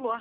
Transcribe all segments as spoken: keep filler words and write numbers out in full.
Alô?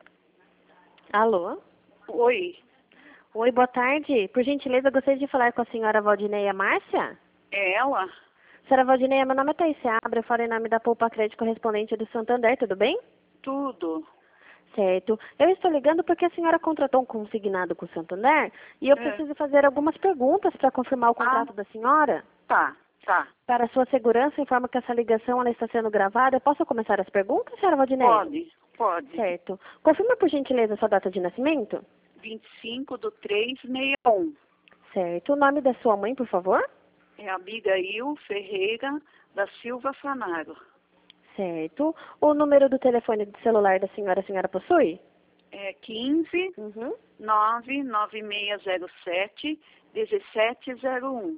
Alô? Oi, Oi, boa tarde. Por gentileza, eu gostaria de falar com a senhora Valdineia Márcia? é ela? Senhora Valdineia, meu nome é Thaís Seabra, eu falo em nome da Poupa Crédito correspondente do Santander, tudo bem? Tudo. Certo. Eu estou ligando porque a senhora contratou um consignado com o Santander e eu É. preciso fazer algumas perguntas para confirmar o contrato Ah. da senhora. Tá, tá. Para sua segurança, informo que essa ligação ela está sendo gravada. Eu posso começar as perguntas, senhora Valdineia? Pode, pode. Certo. Confirma, por gentileza, sua data de nascimento? vinte e cinco do três sessenta e um. Certo. O nome da sua mãe, por favor? É Abigail Ferreira da Silva Fanaro. Certo. O número do telefone de celular da senhora, a senhora possui? É quinze, Uhum. nove nove seis zero sete, um sete zero um.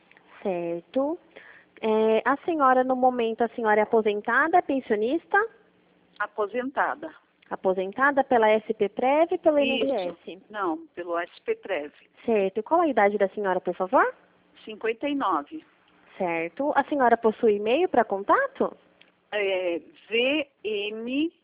Certo. É, a senhora, no momento, a senhora é aposentada, pensionista? Aposentada. Aposentada pela S P Prev e pelo Isso. I N S S? Não, pelo S P Prev. Certo. E qual a idade da senhora, por favor? cinquenta e nove. Certo. A senhora possui e-mail para contato? É v m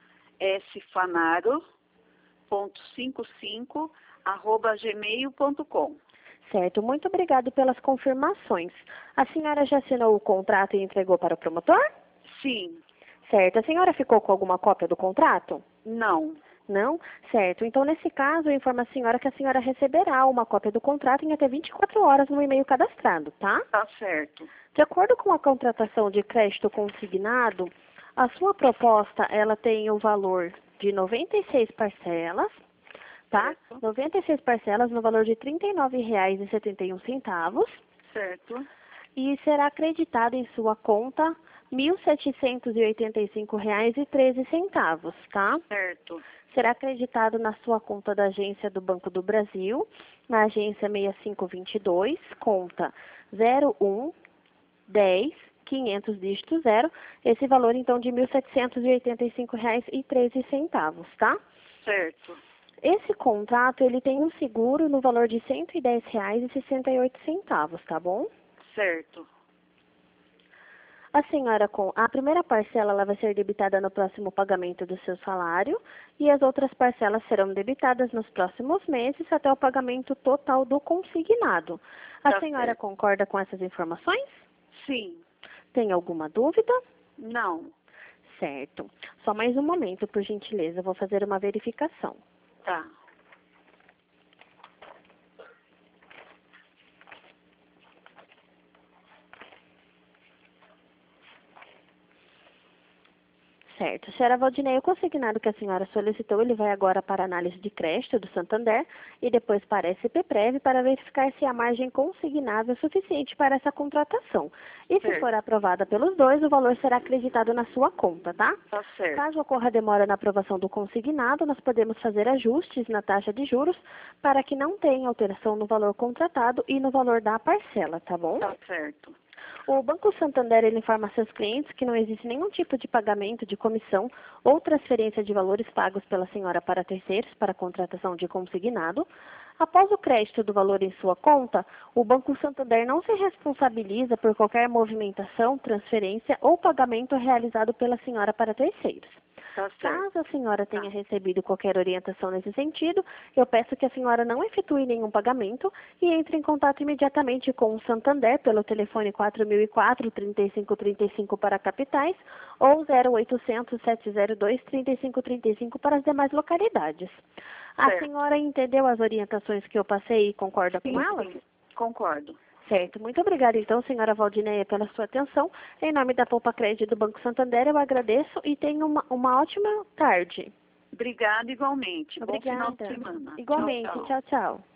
s fanaro ponto cinquenta e cinco arroba gmail ponto com. Certo. Muito obrigado pelas confirmações. A senhora já assinou o contrato e entregou para o promotor? Sim. Certo. A senhora ficou com alguma cópia do contrato? Não. Não? Certo. Então, nesse caso, eu informo a senhora que a senhora receberá uma cópia do contrato em até vinte e quatro horas no e-mail cadastrado, tá? Tá certo. De acordo com a contratação de crédito consignado, a sua proposta, ela tem o valor de noventa e seis parcelas, tá? Certo. noventa e seis parcelas no valor de trinta e nove reais e setenta e um centavos Certo. e será acreditado em sua conta mil setecentos e oitenta e cinco reais e treze centavos, tá? Certo. Será acreditado na sua conta da agência do Banco do Brasil, na agência seis cinco dois dois, conta zero um dez quinhentos dígito zero, esse valor então de mil setecentos e oitenta e cinco reais e treze centavos, tá? Certo. Esse contrato ele tem um seguro no valor de cento e dez reais e sessenta e oito centavos, tá bom? Certo. A senhora, com a primeira parcela, ela vai ser debitada no próximo pagamento do seu salário e as outras parcelas serão debitadas nos próximos meses até o pagamento total do consignado. A Tá senhora certo. concorda com essas informações? Sim. Tem alguma dúvida? Não. Certo. Só mais um momento, por gentileza, eu vou fazer uma verificação. Tá. Certo. Senhora Valdineia, o consignado que a senhora solicitou, ele vai agora para a análise de crédito do Santander e depois para a S P Prev para verificar se a margem consignável é suficiente para essa contratação. E se Certo. for aprovada pelos dois, o valor será acreditado na sua conta, tá? Tá certo. Caso ocorra demora na aprovação do consignado, nós podemos fazer ajustes na taxa de juros para que não tenha alteração no valor contratado e no valor da parcela, tá bom? Tá certo. O Banco Santander ele informa a seus clientes que não existe nenhum tipo de pagamento de comissão ou transferência de valores pagos pela senhora para terceiros para a contratação de consignado. Após o crédito do valor em sua conta, o Banco Santander não se responsabiliza por qualquer movimentação, transferência ou pagamento realizado pela senhora para terceiros. Tá certo. Caso a senhora tenha Tá. recebido qualquer orientação nesse sentido, eu peço que a senhora não efetue nenhum pagamento e entre em contato imediatamente com o Santander pelo telefone quatro mil e quatro, trinta e cinco trinta e cinco para capitais ou zero oitocentos, sete zero dois, trinta e cinco trinta e cinco para as demais localidades. A Certo. senhora entendeu as orientações que eu passei e concorda Sim, com elas? sim. Concordo. Certo. Muito obrigada, então, senhora Valdineia, pela sua atenção. Em nome da Poupa Crédito do Banco Santander, eu agradeço e tenha uma, uma ótima tarde. Obrigada igualmente. Obrigada. Bom final de semana. Igualmente. Tchau, tchau. Tchau, tchau.